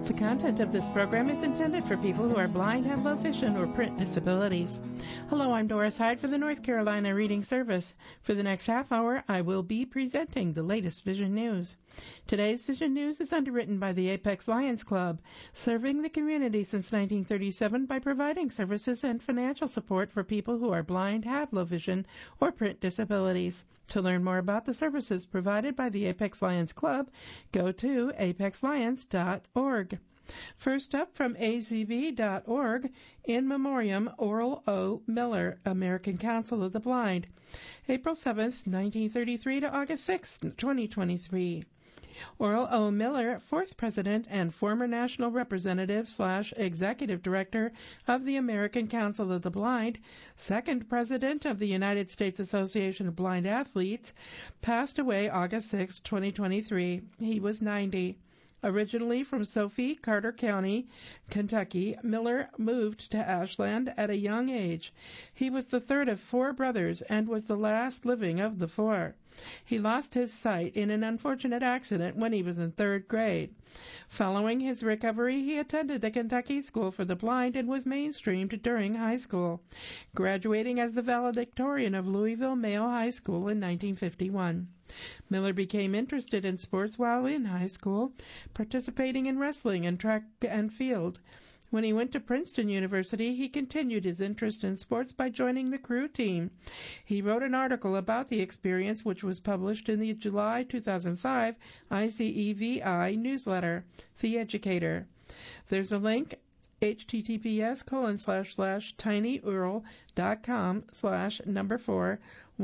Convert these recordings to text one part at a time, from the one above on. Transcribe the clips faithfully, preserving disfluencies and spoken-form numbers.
The content of this program is intended for people who are blind, have low vision, or print disabilities. Hello, I'm Doris Hyde for the North Carolina Reading Service. For the next half hour, I will be presenting the latest Vision News. Today's Vision News is underwritten by the Apex Lions Club, serving the community since nineteen thirty-seven by providing services and financial support for people who are blind, have low vision, or print disabilities. To learn more about the services provided by the Apex Lions Club, go to apex lions dot org. First up from A Z B dot org, in memoriam Oral O. Miller, American Council of the Blind, April seventh, nineteen thirty-three to August sixth, twenty twenty-three. Oral O. Miller, fourth President and former National Representative slash Executive Director of the American Council of the Blind, second President of the United States Association of Blind Athletes, passed away August sixth, twenty twenty-three. He was ninety. Originally from Sophie, Carter County, Kentucky, Miller moved to Ashland at a young age. He was the third of four brothers and was the last living of the four. He lost his sight in an unfortunate accident when he was in third grade. Following his recovery, he attended the Kentucky School for the Blind and was mainstreamed during high school, graduating as the valedictorian of Louisville Male High School in nineteen fifty-one. Miller became interested in sports while in high school, participating in wrestling and track and field. When he went to Princeton University, he continued his interest in sports by joining the crew team. He wrote an article about the experience, which was published in the July two thousand five I C E V I newsletter, The Educator. There's a link, https colon slash slash tinyurl.com slash number four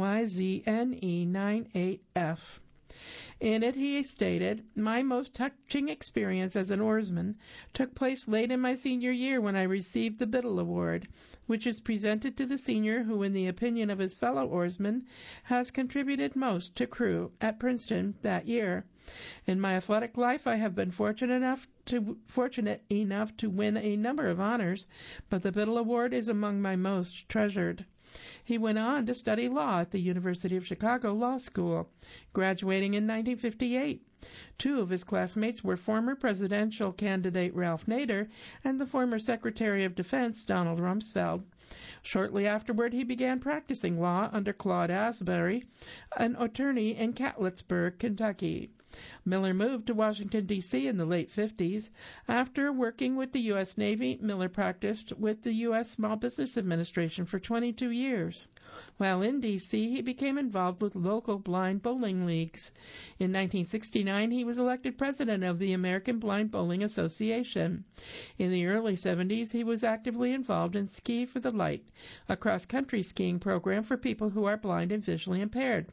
YZNE98F. In it, he stated, "My most touching experience as an oarsman took place late in my senior year when I received the Biddle Award, which is presented to the senior who, in the opinion of his fellow oarsmen, has contributed most to crew at Princeton that year. In my athletic life, I have been fortunate enough to fortunate enough to win a number of honors, but the Biddle Award is among my most treasured." He went on to study law at the University of Chicago Law School, graduating in nineteen fifty-eight. Two of his classmates were former presidential candidate Ralph Nader and the former Secretary of Defense Donald Rumsfeld. Shortly afterward, he began practicing law under Claude Asbury, an attorney in Catlettsburg, Kentucky. Miller moved to Washington, D C in the late fifties. After working with the U S Navy, Miller practiced with the U S Small Business Administration for twenty-two years. While in D C, he became involved with local blind bowling leagues. In nineteen sixty-nine, he was elected president of the American Blind Bowling Association. In the early seventies, he was actively involved in Ski for the Light, a cross-country skiing program for people who are blind and visually impaired.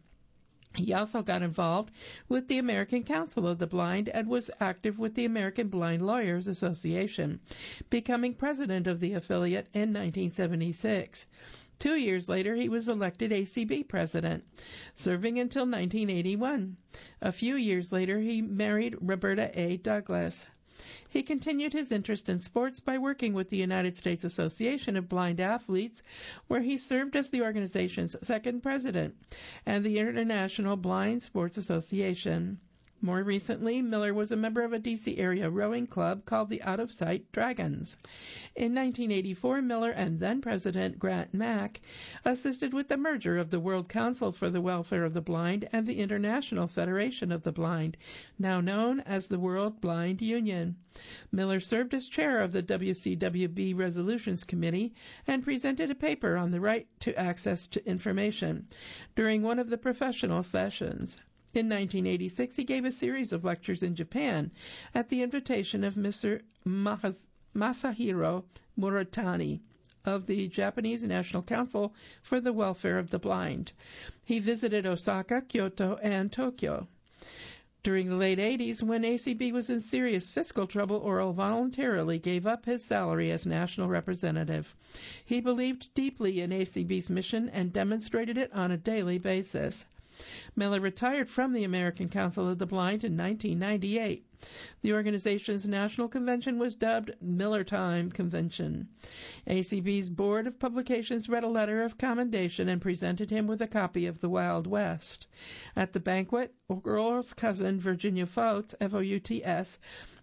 He also got involved with the American Council of the Blind and was active with the American Blind Lawyers Association, becoming president of the affiliate in nineteen seventy-six. Two years later, he was elected A C B president, serving until nineteen eighty-one. A few years later, he married Roberta A. Douglas. He continued his interest in sports by working with the United States Association of Blind Athletes, where he served as the organization's second president, and the International Blind Sports Association. More recently, Miller was a member of a D C area rowing club called the Out of Sight Dragons. In nineteen eighty-four, Miller and then-President Grant Mack assisted with the merger of the World Council for the Welfare of the Blind and the International Federation of the Blind, now known as the World Blind Union. Miller served as chair of the W C W B Resolutions Committee and presented a paper on the right to access to information during one of the professional sessions. In nineteen eighty-six, he gave a series of lectures in Japan at the invitation of Mister Mas- Masahiro Muratani of the Japanese National Council for the Welfare of the Blind. He visited Osaka, Kyoto, and Tokyo. During the late eighties, when A C B was in serious fiscal trouble, Oral voluntarily gave up his salary as national representative. He believed deeply in A C B's mission and demonstrated it on a daily basis. Miller retired from the American Council of the Blind in nineteen ninety-eight. The organization's national convention was dubbed Miller Time Convention. A C B's Board of Publications read a letter of commendation and presented him with a copy of The Wild West. At the banquet, Oral's cousin, Virginia Fouts, F O U T S,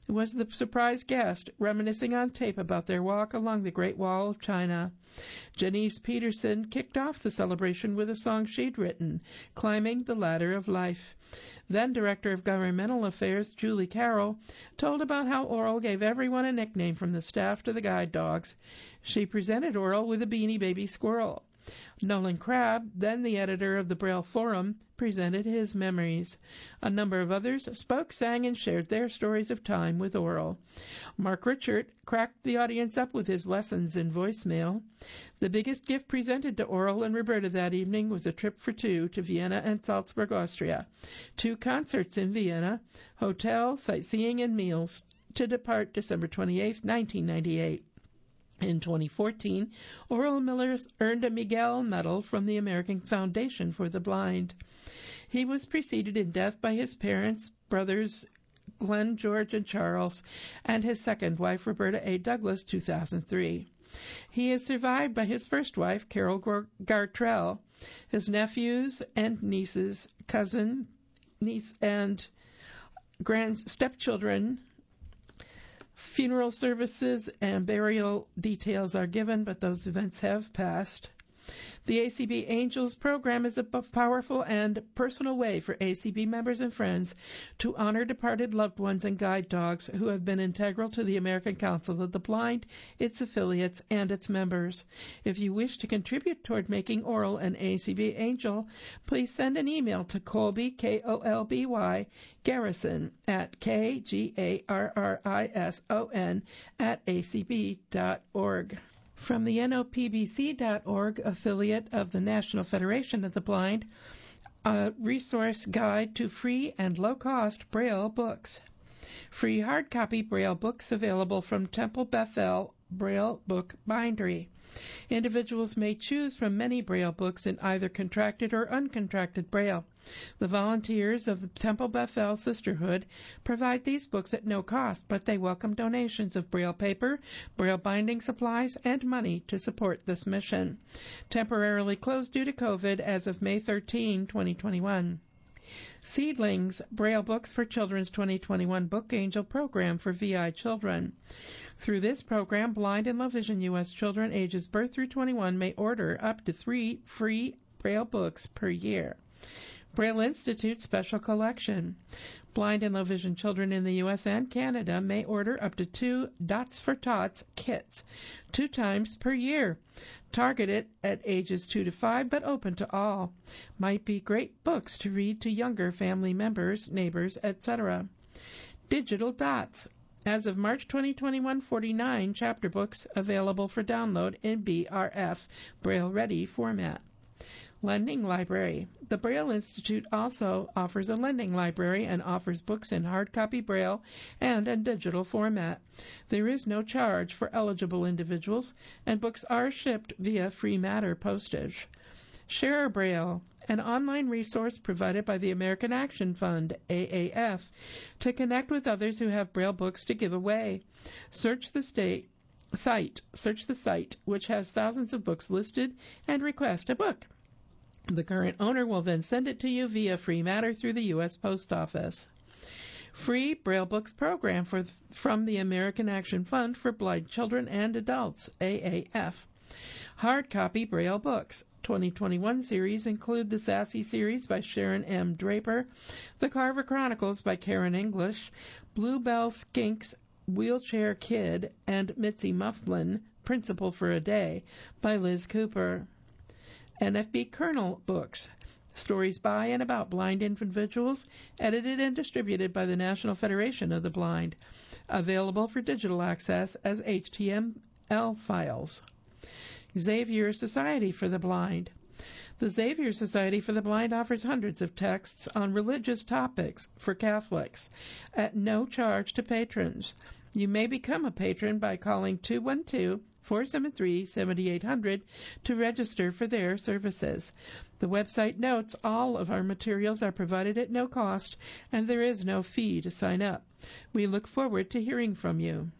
was the surprise guest, reminiscing on tape about their walk along the Great Wall of China. Janice Peterson kicked off the celebration with a song she'd written, Climbing the Ladder of Life. Then Director of Governmental Affairs Julie Carroll told about how Oral gave everyone a nickname from the staff to the guide dogs. She presented Oral with a Beanie Baby squirrel. Nolan Crabb, then the editor of the Braille Forum, presented his memories. A number of others spoke, sang, and shared their stories of time with Oral. Mark Richard cracked the audience up with his lessons in voicemail. The biggest gift presented to Oral and Roberta that evening was a trip for two to Vienna and Salzburg, Austria. Two concerts in Vienna, hotel, sightseeing, and meals to depart December twenty-eighth, nineteen ninety-eight. In twenty fourteen, Oral Miller earned a Miguel Medal from the American Foundation for the Blind. He was preceded in death by his parents, brothers Glenn, George, and Charles, and his second wife, Roberta A. Douglas, two thousand three. He is survived by his first wife, Carol Gartrell, his nephews and nieces, cousin, niece, and grand stepchildren. Funeral services and burial details are given, but those events have passed. The A C B Angels program is a powerful and personal way for A C B members and friends to honor departed loved ones and guide dogs who have been integral to the American Council of the Blind, its affiliates, and its members. If you wish to contribute toward making Oral an A C B Angel, please send an email to Colby, K O L B Y, Garrison at K G A R R I S O N at A C B dot org. From the N O P B C dot org affiliate of the National Federation of the Blind, a resource guide to free and low-cost Braille books. Free hard copy Braille books available from Temple Bethel Braille Book Bindery. Individuals may choose from many Braille books in either contracted or uncontracted Braille. The volunteers of the Temple Bethel Sisterhood provide these books at no cost, but they welcome donations of Braille paper, Braille binding supplies, and money to support this mission. Temporarily closed due to COVID as of May thirteenth, twenty twenty-one. Seedlings, Braille Books for Children's twenty twenty-one Book Angel Program for V I children. Through this program, blind and low vision U S children ages birth through twenty-one may order up to three free Braille books per year. Braille Institute Special Collection. Blind and low vision children in the U S and Canada may order up to two Dots for Tots kits, two times per year. Targeted at ages two to five, but open to all. Might be great books to read to younger family members, neighbors, et cetera. Digital Dots. As of March twenty twenty-one, forty-nine chapter books available for download in B R F, Braille Ready format. Lending Library. The Braille Institute also offers a lending library and offers books in hard copy Braille and in digital format. There is no charge for eligible individuals, and books are shipped via free matter postage. Share Braille, an online resource provided by the American Action Fund, A A F, to connect with others who have Braille books to give away. Search the state site, search the site, which has thousands of books listed, and request a book. The current owner will then send it to you via free matter through the U S Post Office. Free Braille Books program for, from the American Action Fund for Blind Children and Adults, A A F. Hard copy Braille books. twenty twenty-one series include the Sassy series by Sharon M. Draper, the Carver Chronicles by Karen English, Bluebell Skinks, Wheelchair Kid, and Mitzi Mufflin, Principle for a Day, by Liz Cooper. N F B Kernel Books, stories by and about blind individuals, edited and distributed by the National Federation of the Blind, available for digital access as H T M L files. Xavier Society for the Blind. The Xavier Society for the Blind offers hundreds of texts on religious topics for Catholics at no charge to patrons. You may become a patron by calling two one two, four seven three, seven eight zero zero to register for their services. The website notes all of our materials are provided at no cost, and there is no fee to sign up. We look forward to hearing from you.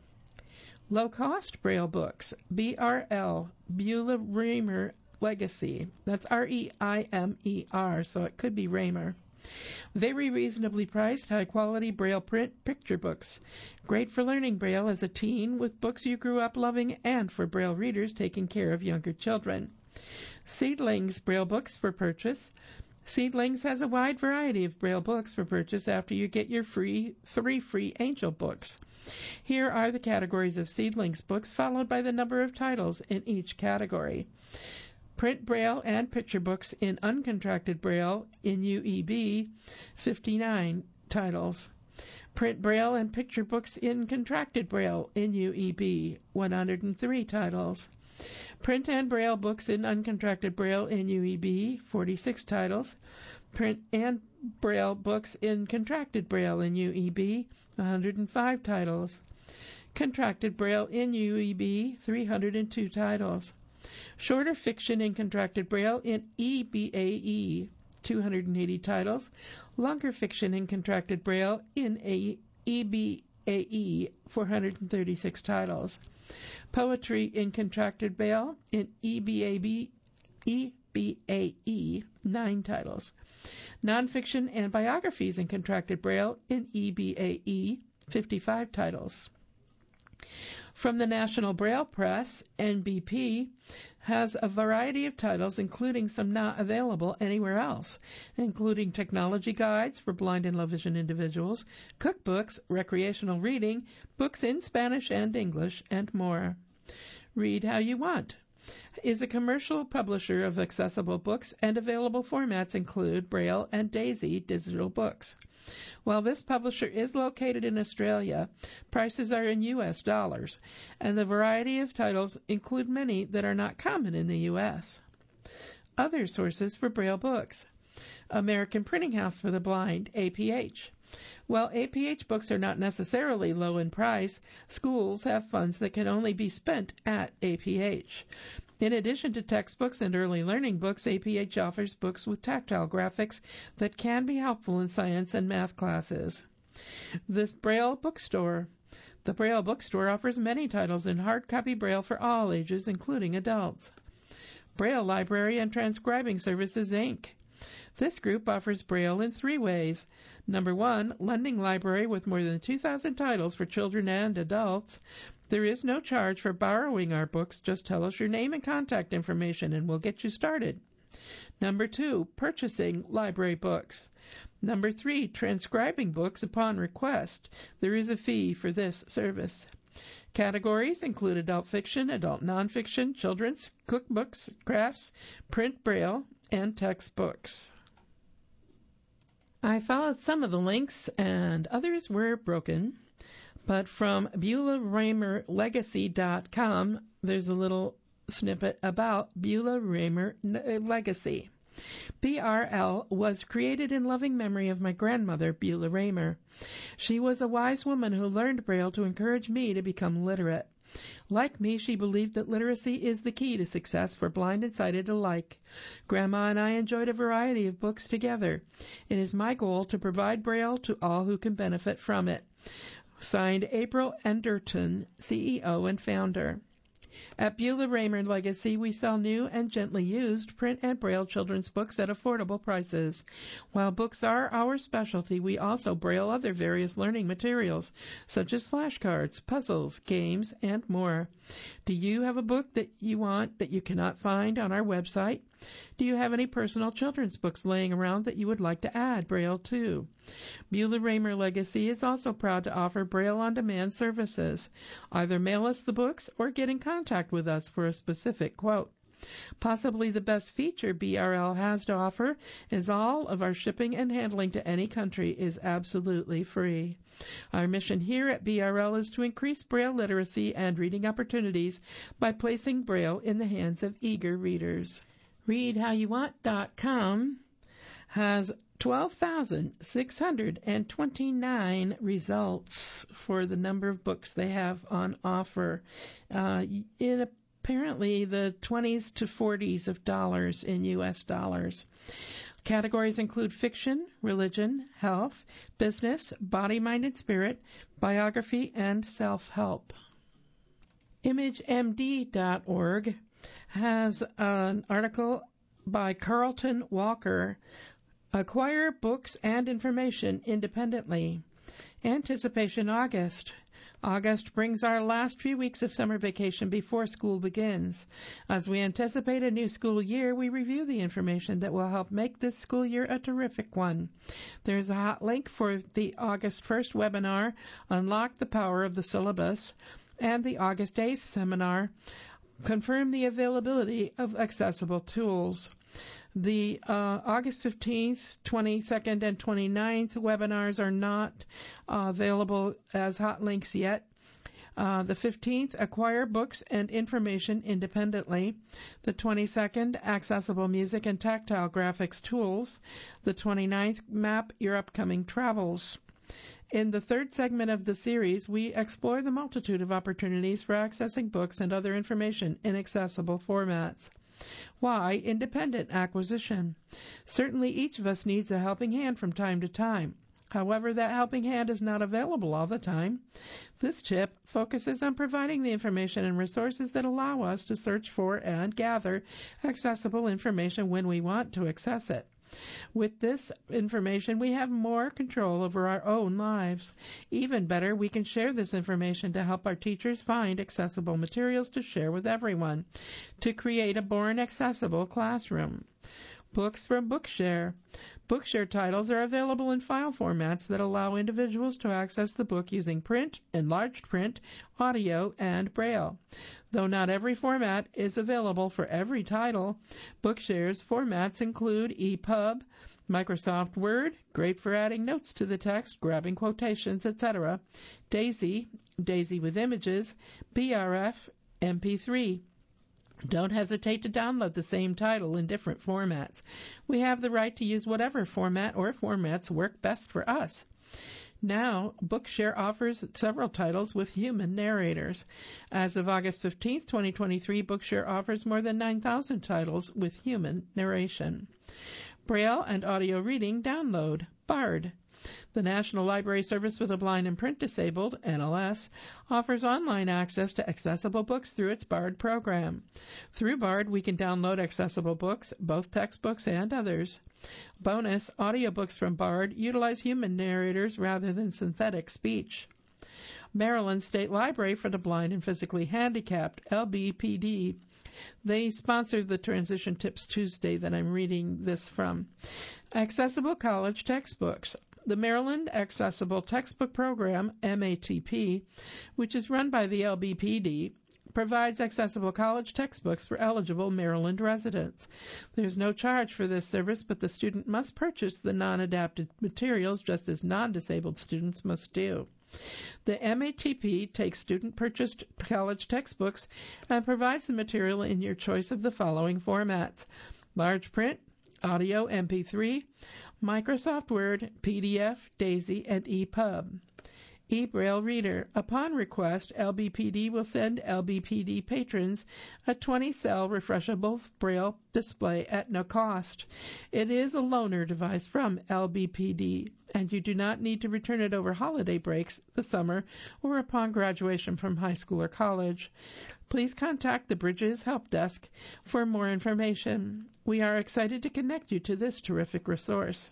Low-cost Braille books, B R L, Beulah Reimer Legacy. That's R E I M E R, so it could be Raymer. Very reasonably priced, high-quality Braille print picture books. Great for learning Braille as a teen with books you grew up loving and for Braille readers taking care of younger children. Seedlings Braille books for purchase. Seedlings has a wide variety of Braille books for purchase after you get your free three free Angel books. Here are the categories of Seedlings books, followed by the number of titles in each category. Print Braille and picture books in uncontracted Braille in U E B, fifty-nine titles. Print Braille and picture books in contracted Braille in U E B, one hundred three titles. Print and Braille books in uncontracted Braille in U E B, forty-six titles. Print and Braille books in contracted Braille in U E B, one hundred five titles. Contracted Braille in U E B, three hundred two titles. Shorter fiction in contracted Braille in E B A E, two hundred eighty titles. Longer fiction in contracted Braille in E B A E, four hundred thirty-six titles. Poetry in contracted Braille in E B A B, E B A E, nine titles. Nonfiction and biographies in contracted Braille in E B A E, fifty-five titles. From the National Braille Press, N B P has a variety of titles, including some not available anywhere else, including technology guides for blind and low vision individuals, cookbooks, recreational reading, books in Spanish and English, and more. Read How You Want is a commercial publisher of accessible books, and available formats include Braille and Daisy digital books. While this publisher is located in Australia, prices are in U S dollars, and the variety of titles include many that are not common in the U S. Other sources for Braille books. American Printing House for the Blind, A P H. While A P H books are not necessarily low in price, schools have funds that can only be spent at A P H. In addition to textbooks and early learning books, A P H offers books with tactile graphics that can be helpful in science and math classes. This Braille Bookstore. The Braille Bookstore offers many titles in hard copy Braille for all ages, including adults. Braille Library and Transcribing Services, Incorporated. This group offers Braille in three ways. Number one, lending library with more than two thousand titles for children and adults. There is no charge for borrowing our books. Just tell us your name and contact information and we'll get you started. Number two, purchasing library books. Number three, transcribing books upon request. There is a fee for this service. Categories include adult fiction, adult nonfiction, children's, cookbooks, crafts, print Braille, and textbooks. I followed some of the links and others were broken, but from Beulah Raymer Legacy dot com, there's a little snippet about Beulah Raymer Legacy. B R L was created in loving memory of my grandmother, Beulah Raymer. She was a wise woman who learned Braille to encourage me to become literate. Like me, she believed that literacy is the key to success for blind and sighted alike. Grandma and I enjoyed a variety of books together. It is my goal to provide Braille to all who can benefit from it. Signed, April Enderton, C E O and founder. At Beulah Raymer Legacy, we sell new and gently used print and Braille children's books at affordable prices. While books are our specialty, we also Braille other various learning materials, such as flashcards, puzzles, games, and more. Do you have a book that you want that you cannot find on our website? Do you have any personal children's books laying around that you would like to add Braille to? Beulah Raymer Legacy is also proud to offer Braille on-demand services. Either mail us the books or get in contact with us for a specific quote. Possibly the best feature B R L has to offer is all of our shipping and handling to any country is absolutely free. Our mission here at B R L is to increase Braille literacy and reading opportunities by placing Braille in the hands of eager readers. read how you want dot com has twelve thousand six hundred twenty-nine results for the number of books they have on offer uh, in apparently the twenties to forties of dollars in U S dollars. Categories include fiction, religion, health, business, body, mind, and spirit, biography, and self-help. image M D dot org has an article by Carlton Walker Acquire books and information independently. Anticipation August. August brings our last few weeks of summer vacation before school begins. As we anticipate a new school year, we review the information that will help make this school year a terrific one. There's a hot link for the August first webinar, Unlock the Power of the Syllabus, and the August eighth seminar, Confirm the Availability of Accessible Tools. The uh, August fifteenth, twenty-second, and twenty-ninth webinars are not uh, available as hot links yet. Uh, the fifteenth, Acquire Books and Information Independently. The twenty-second, Accessible Music and Tactile Graphics Tools. The twenty-ninth, Map Your Upcoming Travels. In the third segment of the series, we explore the multitude of opportunities for accessing books and other information in accessible formats. Why independent acquisition? Certainly each of us needs a helping hand from time to time. However, that helping hand is not available all the time. This tip focuses on providing the information and resources that allow us to search for and gather accessible information when we want to access it. With this information, we have more control over our own lives. Even better, we can share this information to help our teachers find accessible materials to share with everyone, to create a born accessible classroom. Books from Bookshare. Bookshare titles are available in file formats that allow individuals to access the book using print, enlarged print, audio, and Braille. Though not every format is available for every title, Bookshare's formats include E P U B, Microsoft Word, great for adding notes to the text, grabbing quotations, et cetera, DAISY, DAISY with images, B R F, M P three. Don't hesitate to download the same title in different formats. We have the right to use whatever format or formats work best for us. Now, Bookshare offers several titles with human narrators. As of August fifteenth, twenty twenty-three, Bookshare offers more than nine thousand titles with human narration. Braille and audio reading download, BARD. The National Library Service for the Blind and Print Disabled, N L S, offers online access to accessible books through its BARD program. Through BARD, we can download accessible books, both textbooks and others. Bonus, audiobooks from BARD utilize human narrators rather than synthetic speech. Maryland State Library for the Blind and Physically Handicapped, L B P D. They sponsored the Transition Tips Tuesday that I'm reading this from. Accessible college textbooks. The Maryland Accessible Textbook Program, M A T P, which is run by the L B P D, provides accessible college textbooks for eligible Maryland residents. There's no charge for this service, but the student must purchase the non-adapted materials just as non-disabled students must do. The M A T P takes student-purchased college textbooks and provides the material in your choice of the following formats: large print, audio M P three, Microsoft Word, P D F, DAISY, and E P U B. eBraille Reader. Upon request, L B P D will send L B P D patrons a twenty-cell refreshable Braille display at no cost. It is a loaner device from L B P D, and you do not need to return it over holiday breaks, the summer, or upon graduation from high school or college. Please contact the Bridges Help Desk for more information. We are excited to connect you to this terrific resource.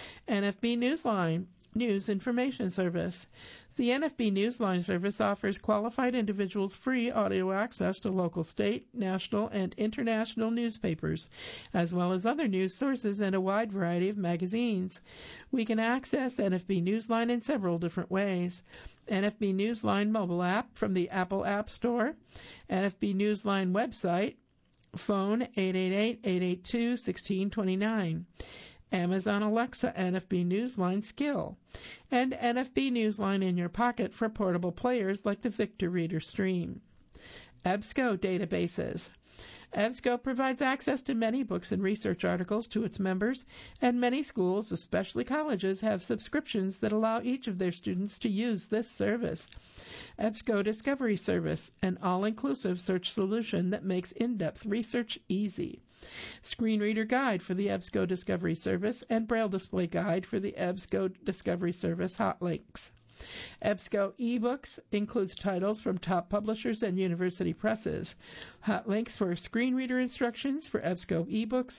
N F B Newsline, News Information Service. The N F B Newsline service offers qualified individuals free audio access to local, state, national, and international newspapers, as well as other news sources and a wide variety of magazines. We can access N F B Newsline in several different ways. N F B Newsline mobile app from the Apple App Store, N F B Newsline website, phone eight eight eight, eight eight two, one six two nine. Amazon Alexa N F B Newsline skill, and N F B Newsline in your pocket for portable players like the Victor Reader Stream. E B S C O databases. E B S C O provides access to many books and research articles to its members, and many schools, especially colleges, have subscriptions that allow each of their students to use this service. E B S C O Discovery Service, an all-inclusive search solution that makes in-depth research easy. Screen Reader Guide for the E B S C O Discovery Service, and Braille Display Guide for the E B S C O Discovery Service hot links. E B S C O eBooks includes titles from top publishers and university presses. Hot links for screen reader instructions for E B S C O eBooks,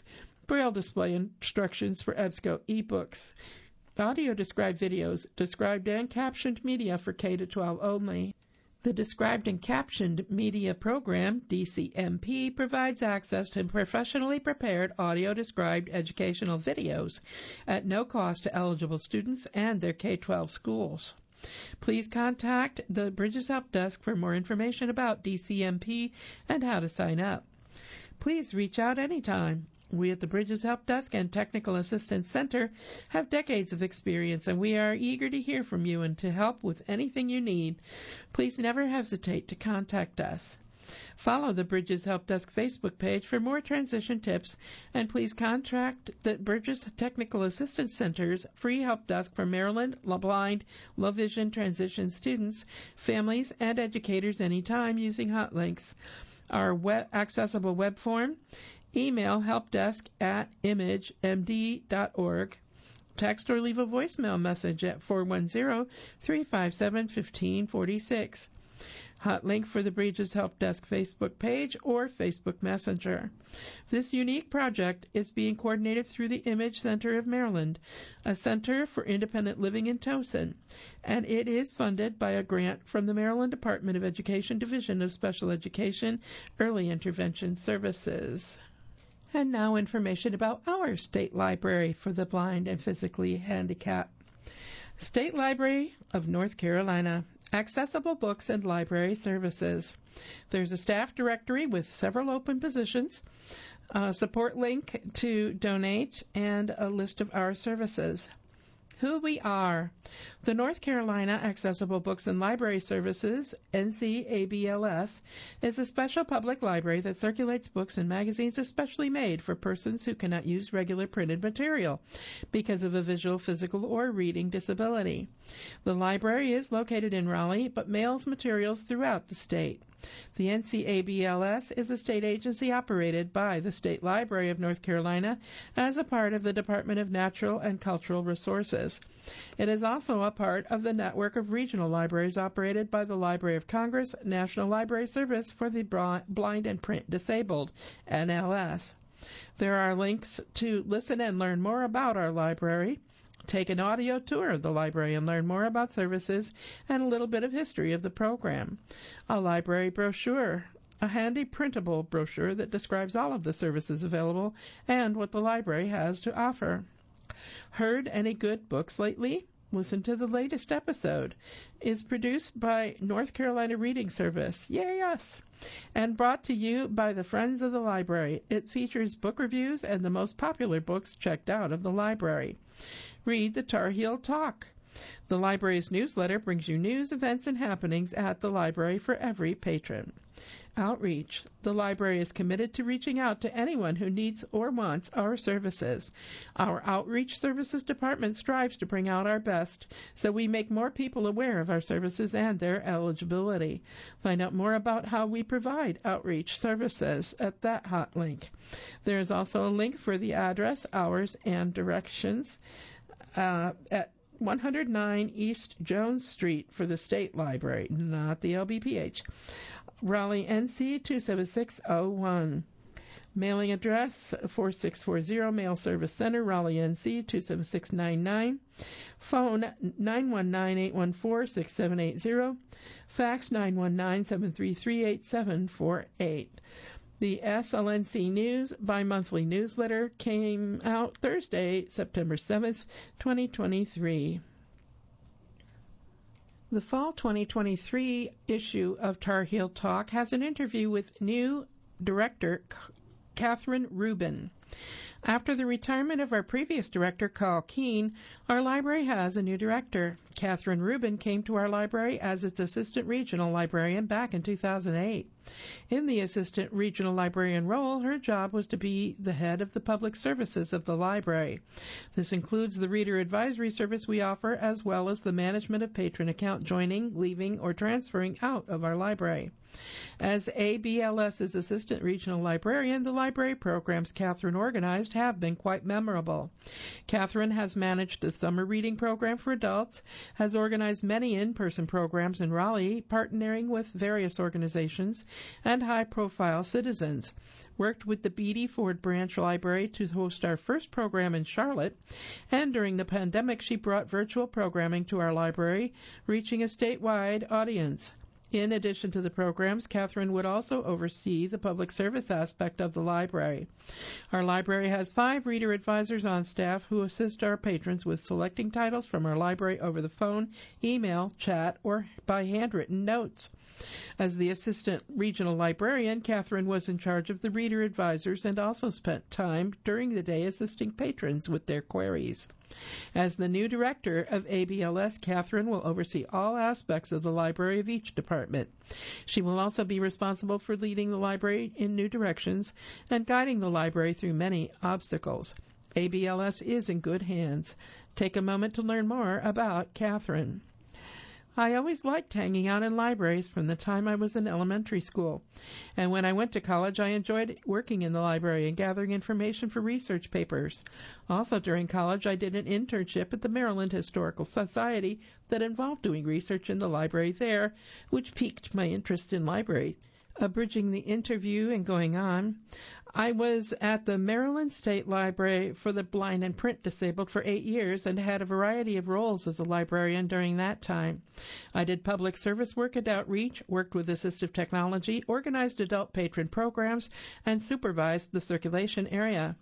Braille display instructions for EBSCO ebooks, audio described videos, described and captioned media for K to twelve only. The Described and Captioned Media Program, D C M P, provides access to professionally prepared audio-described educational videos at no cost to eligible students and their K twelve schools. Please contact the Bridges Help Desk for more information about D C M P and how to sign up. Please reach out anytime. We at the Bridges Help Desk and Technical Assistance Center have decades of experience, and we are eager to hear from you and to help with anything you need. Please never hesitate to contact us. Follow the Bridges Help Desk Facebook page for more transition tips, and please contact the Bridges Technical Assistance Center's free help desk for Maryland, blind, low vision transition students, families, and educators anytime using hot links. Our web accessible web form, email helpdesk at image m d dot org. Text or leave a voicemail message at four one zero, three five seven, one five four six. Hot link for the Bridges Help Desk Facebook page or Facebook Messenger. This unique project is being coordinated through the Image Center of Maryland, a center for independent living in Towson, and it is funded by a grant from the Maryland Department of Education Division of Special Education Early Intervention Services. And now information about our state library for the blind and physically handicapped. State Library of North Carolina. Accessible books and library services. There's a staff directory with several open positions, a support link to donate, and a list of our services. Who we are. The North Carolina Accessible Books and Library Services, N C A B L S, is a special public library that circulates books and magazines especially made for persons who cannot use regular printed material because of a visual, physical, or reading disability. The library is located in Raleigh, but mails materials throughout the state. The N C A B L S is a state agency operated by the State Library of North Carolina as a part of the Department of Natural and Cultural Resources. It is also a part of the network of regional libraries operated by the Library of Congress, National Library Service for the Blind and Print Disabled, N L S. There are links to listen and learn more about our library, take an audio tour of the library and learn more about services, and a little bit of history of the program. A library brochure, a handy printable brochure that describes all of the services available and what the library has to offer. Heard any good books lately? Listen to the latest episode. Is produced by North Carolina Reading Service, yay us, and brought to you by the Friends of the Library. It features book reviews and the most popular books checked out of the library. Read the Tar Heel Talk. The library's newsletter brings you news, events, and happenings at the library for every patron. Outreach. The library is committed to reaching out to anyone who needs or wants our services. Our Outreach Services Department strives to bring out our best so we make more people aware of our services and their eligibility. Find out more about how we provide outreach services at that hot link. There is also a link for the address, hours, and directions uh, at one oh nine East Jones Street for the State Library, not the L B P H. Raleigh, N C two seven six oh one. Mailing address four six four zero Mail Service Center, Raleigh, N C two seven six nine nine. Phone nine one nine, eight one four, six seven eight zero. Fax nine one nine, seven three three, eight seven four eight. The S L N C News bi-monthly newsletter came out Thursday, September seventh, twenty twenty-three. The fall twenty twenty-three issue of Tar Heel Talk has an interview with new director Catherine Rubin. After the retirement of our previous director, Carl Keene, our library has a new director. Catherine Rubin came to our library as its assistant regional librarian back in two thousand eight. In the assistant regional librarian role, her job was to be the head of the public services of the library. This includes the reader advisory service we offer, as well as the management of patron account joining, leaving, or transferring out of our library. As ABLS's assistant regional librarian, the library programs Catherine organized have been quite memorable. Catherine has managed the summer reading program for adults, has organized many in-person programs in Raleigh, partnering with various organizations, and high-profile citizens. Worked with the Beatty Ford Branch Library to host our first program in Charlotte, and during the pandemic she brought virtual programming to our library, reaching a statewide audience. In addition to the programs, Catherine would also oversee the public service aspect of the library. Our library has five reader advisors on staff who assist our patrons with selecting titles from our library over the phone, email, chat, or by handwritten notes. As the assistant regional librarian, Catherine was in charge of the reader advisors and also spent time during the day assisting patrons with their queries. As the new director of A B L S, Catherine will oversee all aspects of the library of each department. She will also be responsible for leading the library in new directions and guiding the library through many obstacles. A B L S is in good hands. Take a moment to learn more about Catherine. I always liked hanging out in libraries from the time I was in elementary school. And when I went to college, I enjoyed working in the library and gathering information for research papers. Also during college, I did an internship at the Maryland Historical Society that involved doing research in the library there, which piqued my interest in libraries. Abridging the interview and going on, I was at the Maryland State Library for the Blind and Print Disabled for eight years and had a variety of roles as a librarian during that time. I did public service work at Outreach, worked with assistive technology, organized adult patron programs, and supervised the circulation area.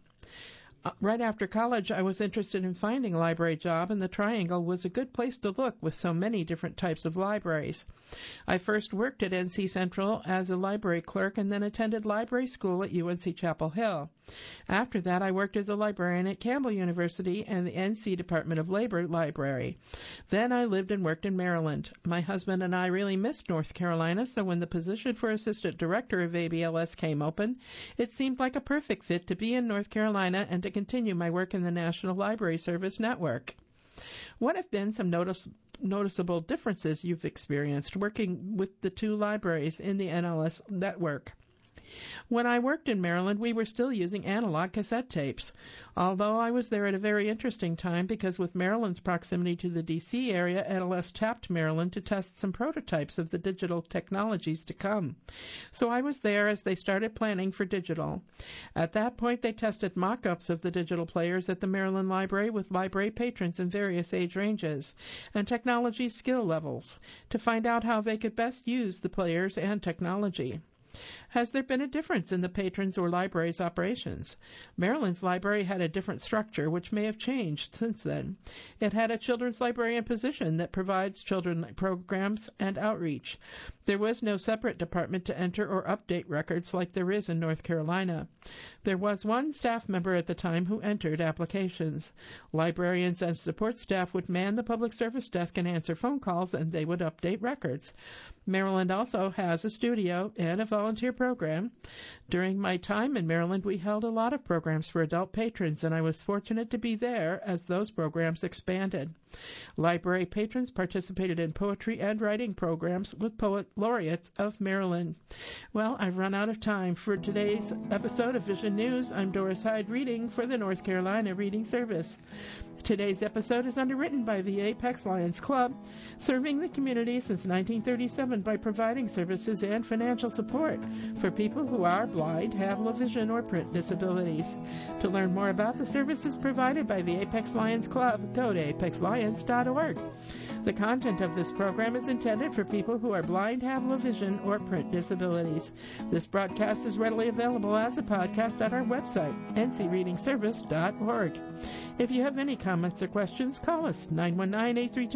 Right after college, I was interested in finding a library job, and the Triangle was a good place to look with so many different types of libraries. I first worked at N C Central as a library clerk and then attended library school at U N C Chapel Hill. After that, I worked as a librarian at Campbell University and the N C Department of Labor Library. Then I lived and worked in Maryland. My husband and I really missed North Carolina, so when the position for assistant director of A B L S came open, it seemed like a perfect fit to be in North Carolina and to continue my work in the National Library Service Network. What have been some notice, noticeable differences you've experienced working with the two libraries in the N L S network? When I worked in Maryland, we were still using analog cassette tapes, although I was there at a very interesting time because with Maryland's proximity to the D C area, N L S tapped Maryland to test some prototypes of the digital technologies to come. So I was there as they started planning for digital. At that point, they tested mock-ups of the digital players at the Maryland Library with library patrons in various age ranges and technology skill levels to find out how they could best use the players and technology. Has there been a difference in the patrons or library's operations? Maryland's library had a different structure, which may have changed since then. It had a children's librarian position that provides children programs and outreach. There was no separate department to enter or update records like there is in North Carolina. There was one staff member at the time who entered applications. Librarians and support staff would man the public service desk and answer phone calls, and they would update records. Maryland also has a studio and a volunteer program. During my time in Maryland, we held a lot of programs for adult patrons, and I was fortunate to be there as those programs expanded. Library patrons participated in poetry and writing programs with poet laureates of Maryland. Well, I've run out of time for today's episode of Vision News. I'm Doris Hyde reading for the North Carolina Reading Service. Today's episode is underwritten by the Apex Lions Club, serving the community since nineteen thirty-seven by providing services and financial support for people who are blind, have low vision, or print disabilities. To learn more about the services provided by the Apex Lions Club, go to apex lions dot org. The content of this program is intended for people who are blind, have low vision, or print disabilities. This broadcast is readily available as a podcast at our website, n c reading service dot org. If you have any comments or questions, call us nine one nine, eight three two